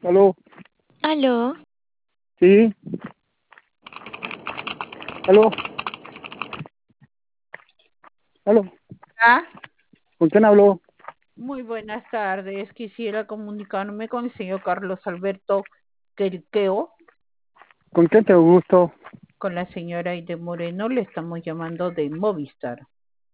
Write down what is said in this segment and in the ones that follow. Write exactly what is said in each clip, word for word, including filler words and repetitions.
Aló, Aló, sí, aló, aló, Ah, ¿con quién habló? muy buenas tardes. Quisiera comunicarme con el señor Carlos Alberto Querqueo, ¿Con quién te gusto? con la señora Aide Moreno. Le estamos llamando de Movistar.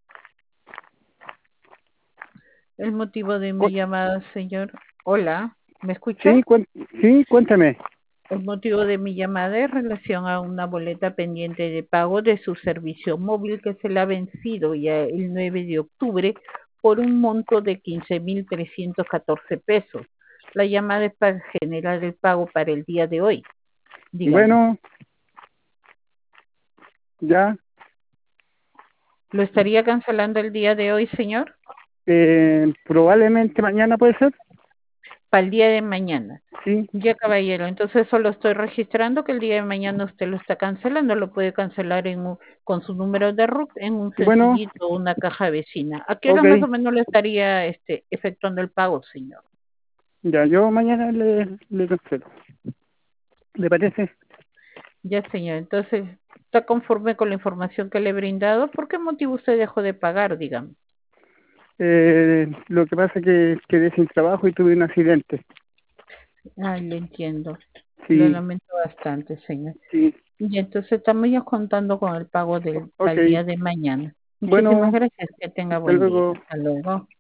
El motivo de mi Cu- llamada, señor. Hola, ¿me escucha? Sí, cuen- sí, cuéntame. El motivo de mi llamada es relación a una boleta pendiente de pago de su servicio móvil que se le ha vencido ya el nueve de octubre por un monto de quince mil trescientos catorce pesos. La llamada es para generar el pago para el día de hoy. Dígame, Bueno, ya, ¿lo estaría cancelando el día de hoy, señor? eh, probablemente mañana puede ser, Para el día de mañana. sí. Ya, caballero, entonces solo estoy registrando que el día de mañana usted lo está cancelando, lo puede cancelar en un- con su número de R U C en un Bueno, sencillito, una caja vecina. ¿A qué hora ok, más o menos le estaría este, efectuando el pago, señor? ya, yo mañana le, le cancelo. ¿Le parece? Ya, señor, entonces, ¿está conforme con la información que le he brindado? ¿Por qué motivo usted dejó de pagar, dígame? Eh, lo que pasa es que quedé sin trabajo y tuve un accidente. Ah, le entiendo. Lo Sí, lamento bastante, señor. sí, Y entonces estamos ya contando con el pago del, para ok. el día de mañana. Muchísimas Bueno, gracias. Que tenga hasta buen día. luego. Hasta luego.